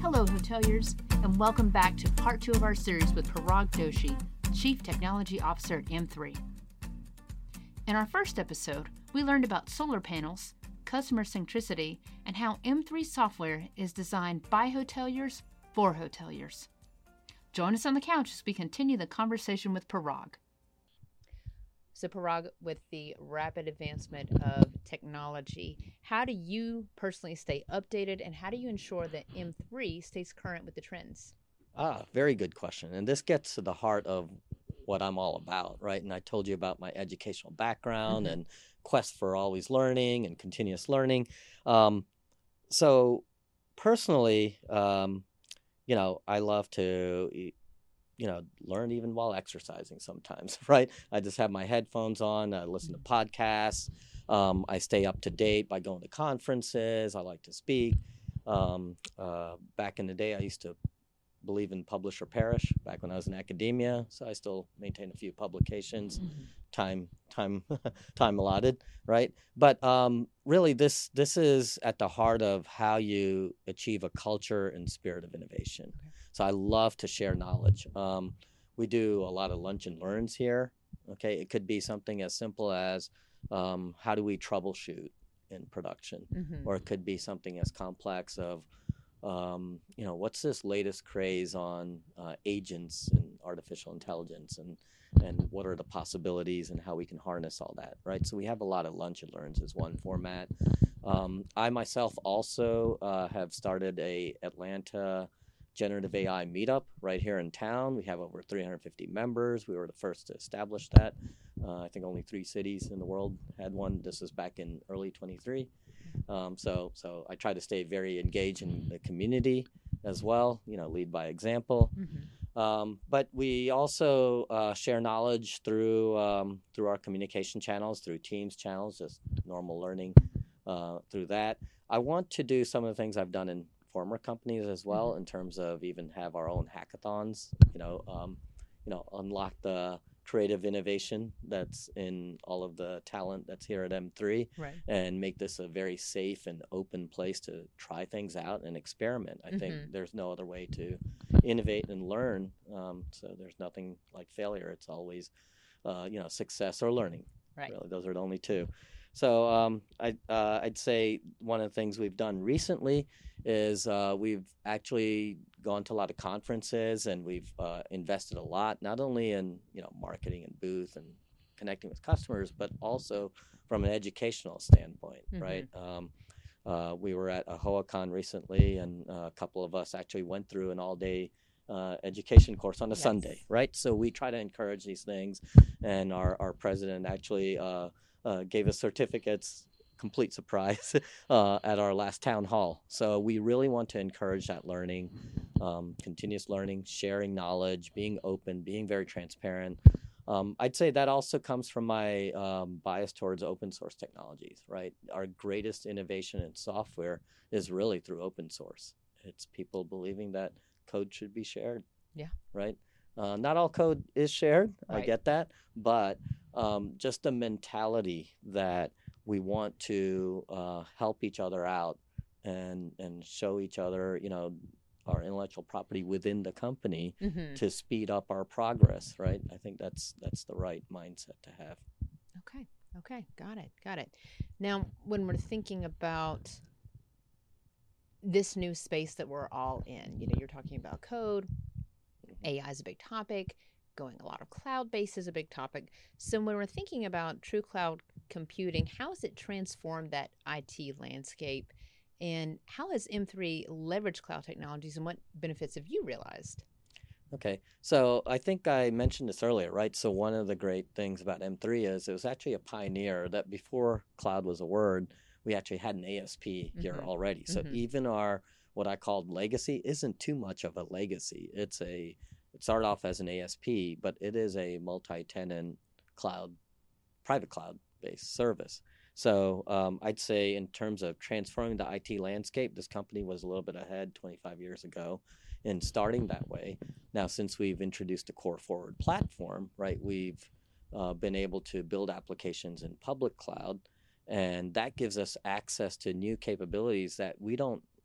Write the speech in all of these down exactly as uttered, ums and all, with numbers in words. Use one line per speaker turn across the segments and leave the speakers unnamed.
Hello, hoteliers, and welcome back to part two of our series with Parag Doshi, Chief Technology Officer at M three. In our first episode, we learned about solar panels, customer centricity, and how M three software is designed by hoteliers for hoteliers. Join us on the couch as we continue the conversation with Parag. So Parag, with the rapid advancement of technology, how do you personally stay updated, and how do you ensure that M three stays current with the trends?
Ah, very good question. And this gets to the heart of what I'm all about, right? And I told you about my educational background
Mm-hmm.
and quest for always learning and continuous learning. Um, so personally, um, you know, I love to, y- you know, learn even while exercising sometimes, right? I just have my headphones on, I listen to podcasts. Um, I stay up to date by going to conferences. I like to speak. Um, uh, back in the day, I used to believe in publish or perish back when I was in academia. So I still maintain a few publications,
Mm-hmm.
time, time, time allotted, right? But um, really, this this is at the heart of how you achieve a culture and spirit of innovation.
Okay.
So I love to share knowledge. Um, we do a lot of lunch and learns here. Okay, it could be something as simple as um, how do we troubleshoot in production,
Mm-hmm.
or it could be something as complex of um, you know, what's this latest craze on uh, agents and artificial intelligence, and and what are the possibilities and how we can harness all that, right? So we have a lot of lunch and learns as one format. Um, I myself also uh, have started a Atlanta generative A I meetup right here in town. We have over three hundred fifty members. We were the first to establish that. Uh, I think only three cities in the world had one. This was back in early twenty-three. Um, so, so I try to stay very engaged in the community as well. You know, lead by example.
Mm-hmm.
Um, but we also uh, share knowledge through um, through our communication channels, through Teams channels, just normal learning uh, through that. I want to do some of the things I've done in former companies as well,
Mm-hmm.
in terms of even have our own hackathons. You know, um, you know, unlock the creative innovation that's in all of the talent that's here at M three,
Right.
and make this a very safe and open place to try things out and experiment. I think
Mm-hmm.
there's no other way to innovate and learn. Um, so there's nothing like failure. It's always, uh, you know, success or learning.
Right.
Really, those are the only two. So um, I, uh, I'd say one of the things we've done recently is uh, we've actually gone to a lot of conferences, and we've uh, invested a lot, not only in you know marketing and booth and connecting with customers, but also from an educational standpoint,
Mm-hmm.
right? Um, uh, we were at a HoaCon recently, and uh, a couple of us actually went through an all-day uh, education course on a
Yes.
Sunday, right? So we try to encourage these things, and our, our president actually uh, uh, gave us certificates, complete surprise, uh, at our last town hall. So we really want to encourage that learning, um, continuous learning, sharing knowledge, being open, being very transparent. Um, I'd say that also comes from my um, bias towards open source technologies, right? Our greatest innovation in software is really through open source. It's people believing that code should be shared.
Yeah.
Right? Uh, not all code is shared. I
Right.
get that. But um, just the mentality that we want to uh, help each other out and, and show each other, you know, our intellectual property within the company
Mm-hmm.
to speed up our progress, right? I think that's that's the right mindset to have.
Okay. Okay. Got it. Got it. Now, when we're thinking about this new space that we're all in, you know, you're talking about code, A I is a big topic, going a lot of cloud-based is a big topic. So when we're thinking about true cloud computing, how has it transformed that I T landscape? And how has M three leveraged cloud technologies, and what benefits have you realized?
Okay, so I think I mentioned this earlier, right? So one of the great things about M three is it was actually a pioneer that before cloud was a word, we actually had an A S P here
Mm-hmm.
already. So
Mm-hmm.
even our what I called legacy isn't too much of a legacy. It's a it started off as an A S P, but it is a multi-tenant cloud, private cloud based service. So um, I'd say in terms of transforming the I T landscape, this company was a little bit ahead twenty-five years ago in starting that way. Now, since we've introduced a core forward platform, right, we've uh, been able to build applications in public cloud, and that gives us access to new capabilities that we don't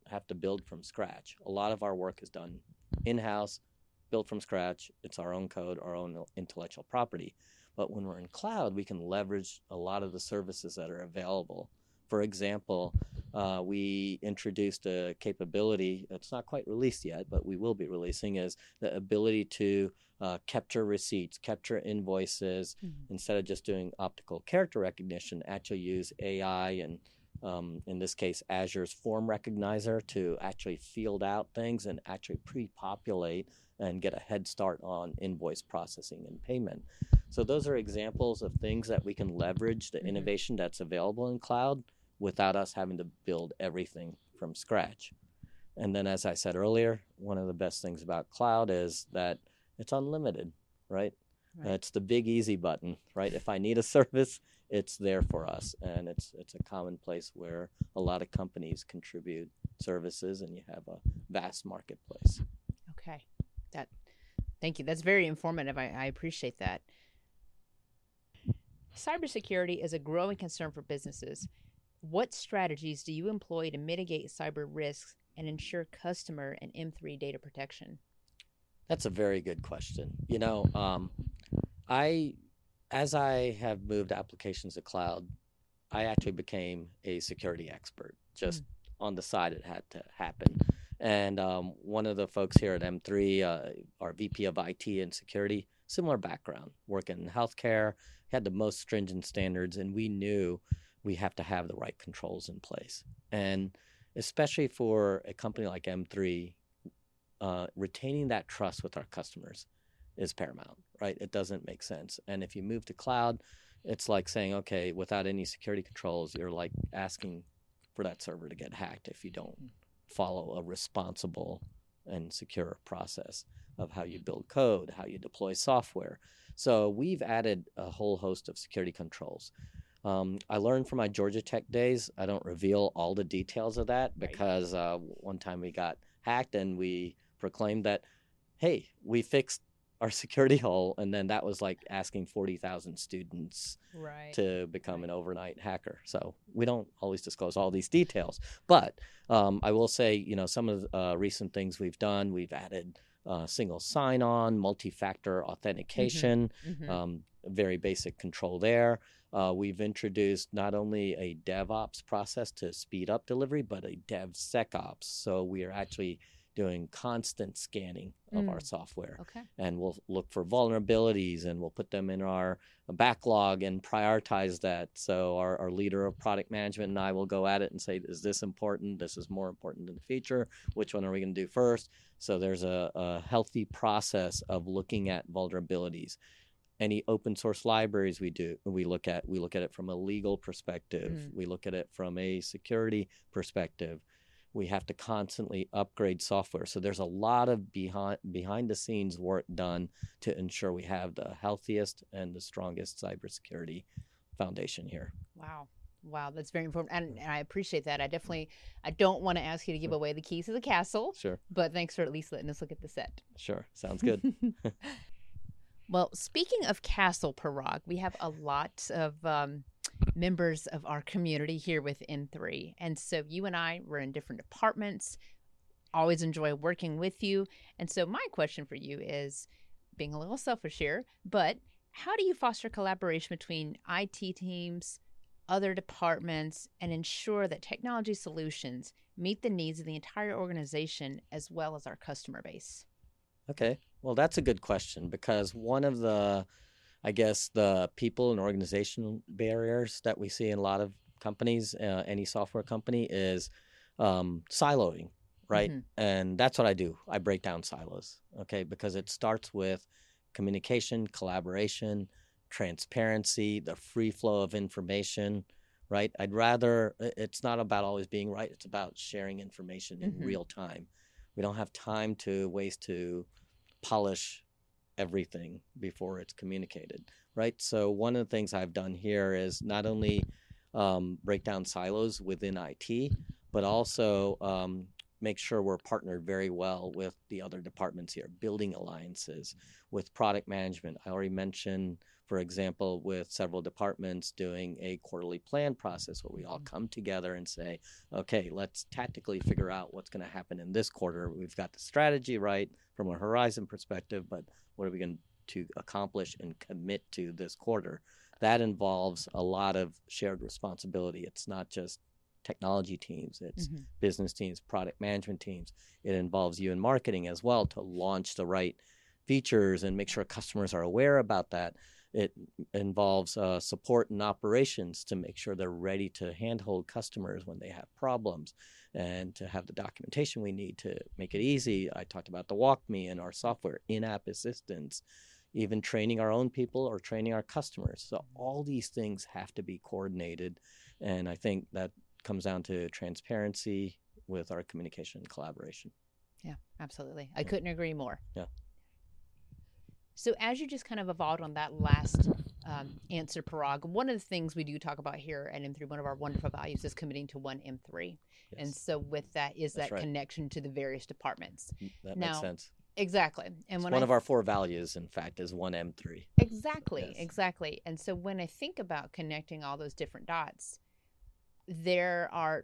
have to build from scratch. A lot of our work is done in-house, built from scratch. It's our own code, our own intellectual property. But when we're in cloud, we can leverage a lot of the services that are available. For example, uh, we introduced a capability that's not quite released yet, but we will be releasing, is the ability to uh, capture receipts, capture invoices, mm-hmm. instead of just doing optical character recognition, actually use A I and um, in this case, Azure's form recognizer to actually field out things and actually pre-populate and get a head start on invoice processing and payment. So those are examples of things that we can leverage the mm-hmm. innovation that's available in cloud without us having to build everything from scratch. And then, as I said earlier, one of the best things about cloud is that it's unlimited, right? right. Uh, it's the big easy button, right? If I need a service, it's there for us. And it's it's a common place where a lot of companies contribute services and you have a vast marketplace.
Okay. That, thank you. That's very informative. I, I appreciate that. Cybersecurity is a growing concern for businesses. What strategies do you employ to mitigate cyber risks and ensure customer and M three data protection?
That's a very good question. You know, um, I, as I have moved applications to cloud, I actually became a security expert. Just mm. on the side, it had to happen. And um, one of the folks here at M three, uh, our V P of I T and security, similar background, working in healthcare, had the most stringent standards, and we knew we have to have the right controls in place. And especially for a company like M three, uh, retaining that trust with our customers is paramount, right? It doesn't make sense. And if you move to cloud, it's like saying, okay, without any security controls, you're like asking for that server to get hacked if you don't follow a responsible and secure process of how you build code, how you deploy software. So we've added a whole host of security controls. Um, I learned from my Georgia Tech days. I don't reveal all the details of that because uh, one time we got hacked and we proclaimed that, hey, we fixed our security hole, and then that was like asking forty thousand students
right.
to become right. an overnight hacker. So we don't always disclose all these details. But um, I will say, you know, some of the uh, recent things we've done, we've added uh, single sign-on, multi-factor authentication, mm-hmm. Mm-hmm. Um, very basic control there. Uh, we've introduced not only a DevOps process to speed up delivery, but a DevSecOps. So we are actually doing constant scanning of mm. our software.
Okay.
And we'll look for vulnerabilities and we'll put them in our backlog and prioritize that. So our, our leader of product management and I will go at it and say, is this important? This is more important than the feature. Which one are we going to do first? So there's a, a healthy process of looking at vulnerabilities. Any open source libraries we do, we look at, we look at it from a legal perspective. Mm. We look at it from a security perspective. We have to constantly upgrade software. So there's a lot of behind behind the scenes work done to ensure we have the healthiest and the strongest cybersecurity foundation here.
Wow. Wow, that's very important. And, and I appreciate that. I definitely, I don't want to ask you to give away the keys to the castle.
Sure.
But thanks for at least letting us look at the set.
Sure. Sounds good.
Well, speaking of Castle, Parag, we have a lot of um, members of our community here with M three. And so you and I were in different departments, always enjoy working with you. And so my question for you is, being a little selfish here, but how do you foster collaboration between I T teams, other departments, and ensure that technology solutions meet the needs of the entire organization as well as our customer base?
Okay. Well, that's a good question because one of the, I guess, the people and organizational barriers that we see in a lot of companies, uh, any software company, is um, siloing, right? Mm-hmm. And that's what I do. I break down silos, okay? Because it starts with communication, collaboration, transparency, the free flow of information, right? I'd rather, it's not about always being right. It's about sharing information in mm-hmm. real time. We don't have time to waste to polish everything before it's communicated, right? So one of the things I've done here is not only um, break down silos within I T, but also um, make sure we're partnered very well with the other departments here, building alliances with product management. I already mentioned for example, with several departments doing a quarterly plan process where we all come together and say, okay, let's tactically figure out what's going to happen in this quarter. We've got the strategy right from a horizon perspective, but what are we going to accomplish and commit to this quarter? That involves a lot of shared responsibility. It's not just technology teams, it's mm-hmm. business teams, product management teams. It involves you in marketing as well to launch the right features and make sure customers are aware about that. It involves uh, support and operations to make sure they're ready to handhold customers when they have problems and to have the documentation we need to make it easy. I talked about the WalkMe and our software, in-app assistance, even training our own people or training our customers. So all these things have to be coordinated. And I think that comes down to transparency with our communication and collaboration.
Yeah, absolutely. I couldn't agree more.
Yeah.
So as you just kind of evolved on that last um, answer, Parag, one of the things we do talk about here at M three, one of our wonderful values is committing to one M three. Yes. And so with that is That's that right. connection to the various departments.
That
now,
makes sense.
Exactly. And
it's
when
one
I,
of our four values, in fact, is one M three.
Exactly, yes. exactly. And so when I think about connecting all those different dots, there are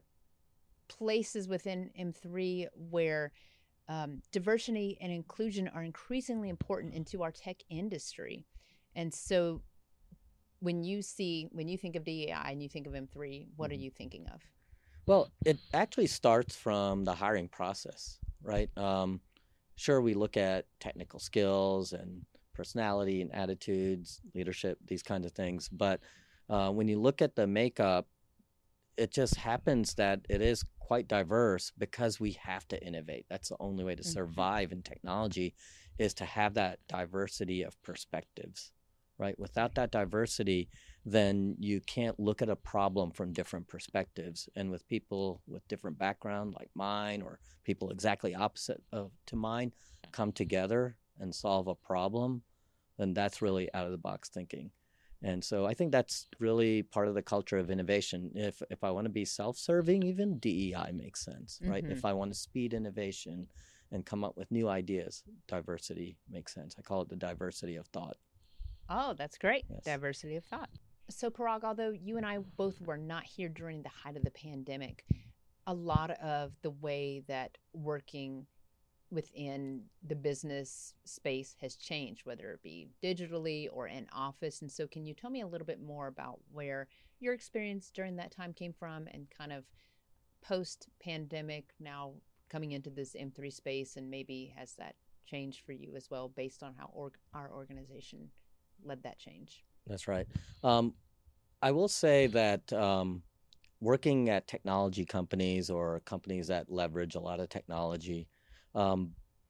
places within M three where um, diversity and inclusion are increasingly important into our tech industry. And so when you see, when you think of D E I and you think of M three, what mm-hmm. are you thinking of?
Well, it actually starts from the hiring process, right? Um, Sure, we look at technical skills and personality and attitudes, leadership, these kinds of things. But uh, when you look at the makeup, it just happens that it is quite diverse because we have to innovate. That's the only way to survive in technology, is to have that diversity of perspectives, right? Without that diversity, then you can't look at a problem from different perspectives. And with people with different background like mine, or people exactly opposite of to mine, come together and solve a problem, then that's really out of the box thinking. And so I think that's really part of the culture of innovation. If if I want to be self-serving, even D E I makes sense, right? Mm-hmm. If I want to speed innovation and come up with new ideas, diversity makes sense. I call it the diversity of thought.
Oh, that's great.
Yes.
Diversity of thought. So Parag, although you and I both were not here during the height of the pandemic, a lot of the way that working within the business space has changed, whether it be digitally or in office. And so can you tell me a little bit more about where your experience during that time came from, and kind of post-pandemic now coming into this M three space, and maybe has that changed for you as well based on how org- our organization led that change?
That's right. Um, I will say that um, working at technology companies or companies that leverage a lot of technology, um,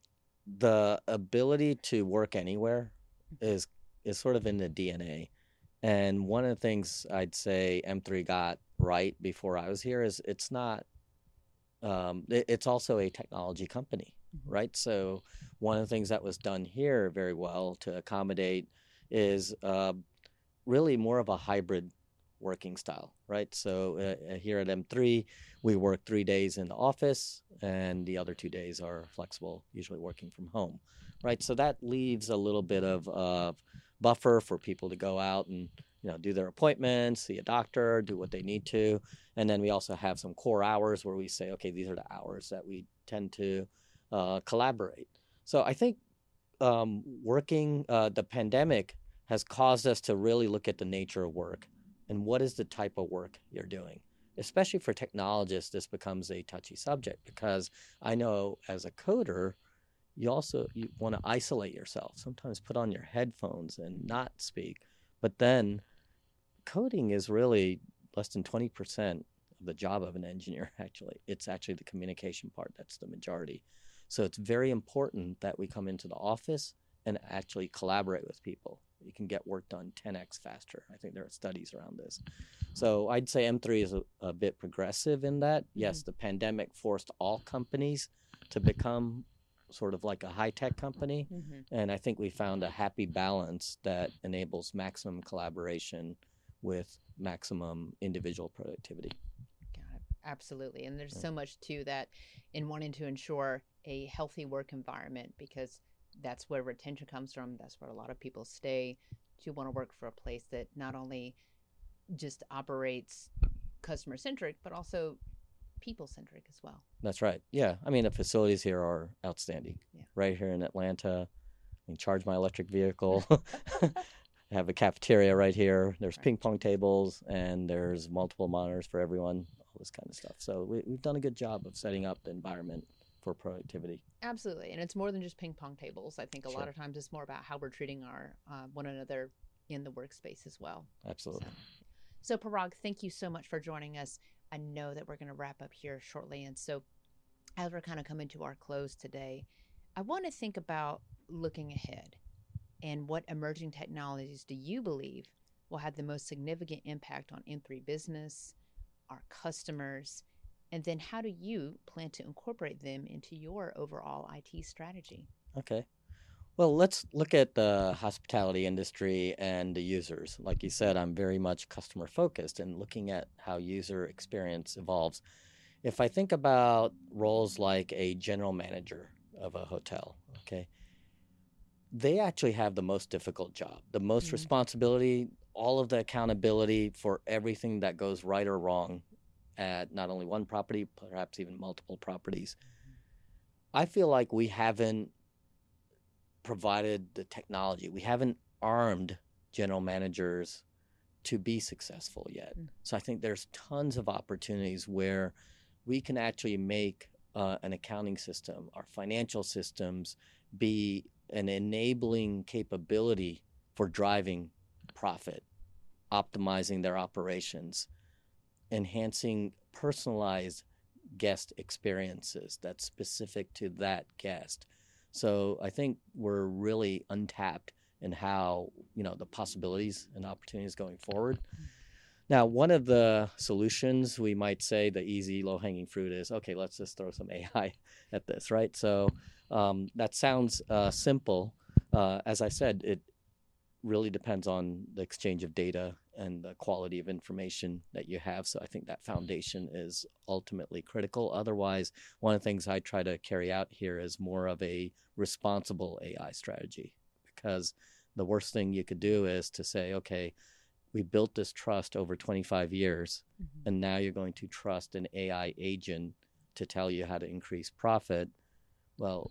the ability to work anywhere is is sort of in the D N A. And one of the things I'd say M three got right before I was here is it's not, um, it, it's also a technology company, right? So one of the things that was done here very well to accommodate is uh, really more of a hybrid working style, right? So uh, here at M three, we work three days in the office and the other two days are flexible, usually working from home, right? So that leaves a little bit of uh, buffer for people to go out and, you know, do their appointments, see a doctor, do what they need to. And then we also have some core hours where we say, okay, these are the hours that we tend to uh, collaborate. So I think um, working, uh, the pandemic has caused us to really look at the nature of work and what is the type of work you're doing. Especially for technologists, this becomes a touchy subject because I know as a coder, you also you want to isolate yourself. Sometimes put on your headphones and not speak. But then coding is really less than twenty percent of the job of an engineer, actually. It's actually the communication part that's the majority. So it's very important that we come into the office and actually collaborate with people. You can get work done ten x faster. I think there are studies around this. So I'd say M three is a, a bit progressive in that. Yes, mm-hmm. the pandemic forced all companies to become sort of like a high-tech company. Mm-hmm. And I think we found a happy balance that enables maximum collaboration with maximum individual productivity.
Got it. Absolutely. And there's yeah. so much to that in wanting to ensure a healthy work environment, because that's where retention comes from. That's where a lot of people stay, you want to work for a place that not only just operates customer centric, but also people centric as well.
That's right. Yeah. I mean, the facilities here are outstanding.
Yeah.
Right here in Atlanta, I can charge my electric vehicle. I have a cafeteria right here. There's
Right.
ping pong tables and there's multiple monitors for everyone, all this kind of stuff. So we, we've done a good job of setting up the environment for productivity.
Absolutely. And it's more than just ping pong tables. I think a
Sure.
lot of times it's more about how we're treating our uh, one another in the workspace as well.
Absolutely.
So, so Parag, thank you so much for joining us. I know that we're going to wrap up here shortly. And so as we're kind of coming to our close today, I want to think about looking ahead and what emerging technologies do you believe will have the most significant impact on M three business, our customers, and then how do you plan to incorporate them into your overall I T strategy?
Okay. Well, let's look at the hospitality industry and the users. Like you said, I'm very much customer focused and looking at how user experience evolves. If I think about roles like a general manager of a hotel, okay, they actually have the most difficult job, the most
Mhm.
responsibility, all of the accountability for everything that goes right or wrong at not only one property, perhaps even multiple properties. I feel like we haven't provided the technology. We haven't armed general managers to be successful yet.
Mm.
So I think there's tons of opportunities where we can actually make uh, an accounting system, our financial systems, be an enabling capability for driving profit, optimizing their operations, enhancing personalized guest experiences that's specific to that guest. So I think we're really untapped in how, you know, the possibilities and opportunities going forward. Now, one of the solutions we might say, the easy low-hanging fruit is, okay, let's just throw some A I at this, right? So um, that sounds uh, simple. Uh, as I said, it really depends on the exchange of data and the quality of information that you have. So I think that foundation is ultimately critical. Otherwise, one of the things I try to carry out here is more of a responsible A I strategy, because the worst thing you could do is to say, okay, we built this trust over twenty-five years,
Mhm.
and now you're going to trust an A I agent to tell you how to increase profit. Well,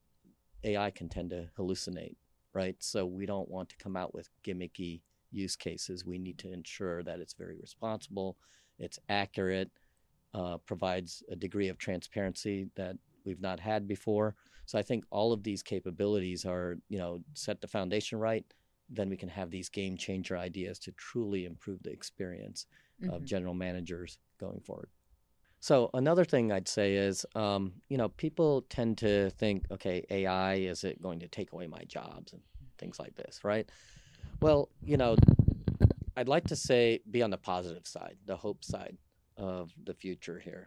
A I can tend to hallucinate, right? So we don't want to come out with gimmicky use cases. We need to ensure that it's very responsible, it's accurate, uh, provides a degree of transparency that we've not had before. So I think all of these capabilities are, you know, set the foundation right, then we can have these game changer ideas to truly improve the experience of
Mhm.
general managers going forward. So another thing I'd say is, um, you know, people tend to think, okay, A I, is it going to take away my jobs and things like this, right? Well, you know, I'd like to say be on the positive side, the hope side of the future here.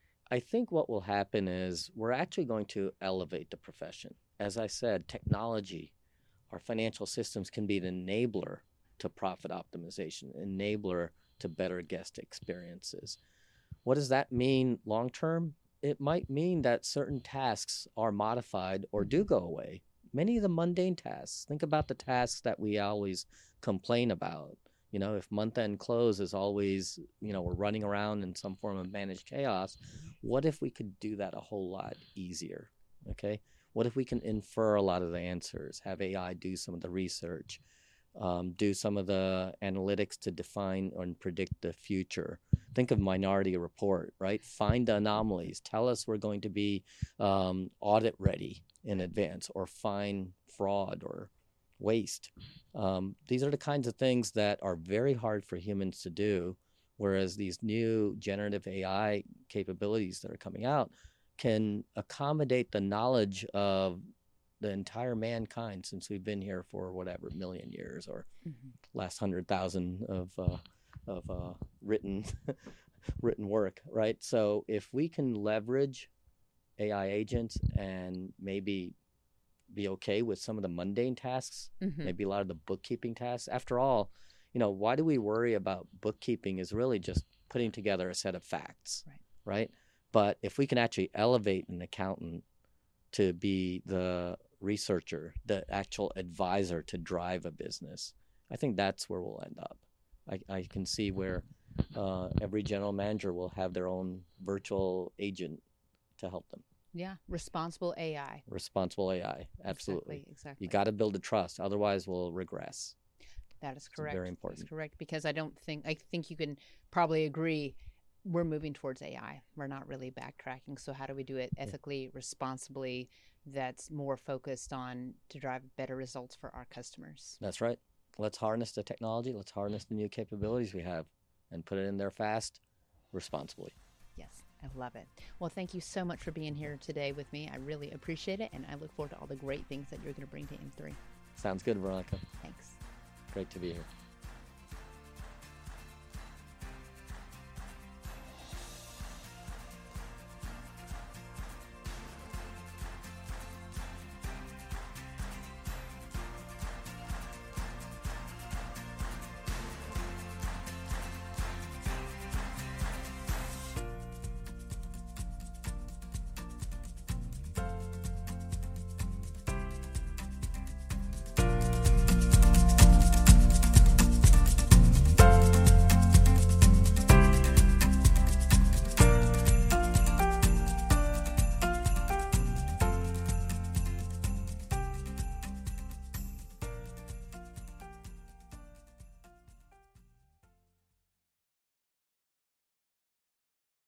I think what will happen is we're actually going to elevate the profession. As I said, technology, our financial systems can be an enabler to profit optimization, enabler to better guest experiences. What does that mean long term? It might mean that certain tasks are modified or do go away. Many of the mundane tasks, think about the tasks that we always complain about. You know, if month end close is always, you know, we're running around in some form of managed chaos, what if we could do that a whole lot easier? Okay. What if we can infer a lot of the answers, have A I do some of the research, um, do some of the analytics to define and predict the future? Think of Minority Report, right? Find the anomalies. Tell us we're going to be um, audit ready in advance, or find fraud or waste. Um, these are the kinds of things that are very hard for humans to do, whereas these new generative A I capabilities that are coming out can accommodate the knowledge of the entire mankind since we've been here for whatever million years, or
Mhm.
last hundred thousand of uh, of uh, written written work, right? So if we can leverage A I agents and maybe be okay with some of the mundane tasks,
Mhm.
maybe a lot of the bookkeeping tasks. After all, you know, why do we worry about bookkeeping? Is really just putting together a set of facts,
Right.
right? But if we can actually elevate an accountant to be the researcher, the actual advisor to drive a business, I think that's where we'll end up. I, I can see where uh, every general manager will have their own virtual agent to help them.
Yeah, responsible A I.
Responsible A I, absolutely.
Exactly, exactly.
You got to build the trust, otherwise we'll regress.
That is correct.
It's very important.
That's correct, because I don't think, I think you can probably agree, we're moving towards A I. We're not really backtracking. So how do we do it ethically, yeah. responsibly, that's more focused on to drive better results for our customers?
That's right. Let's harness the technology. Let's harness the new capabilities we have and put it in there fast, responsibly.
Yes, I love it. Well, thank you so much for being here today with me. I really appreciate it, and I look forward to all the great things that you're going to bring to M three.
Sounds good, Veronica.
Thanks.
Great to be here.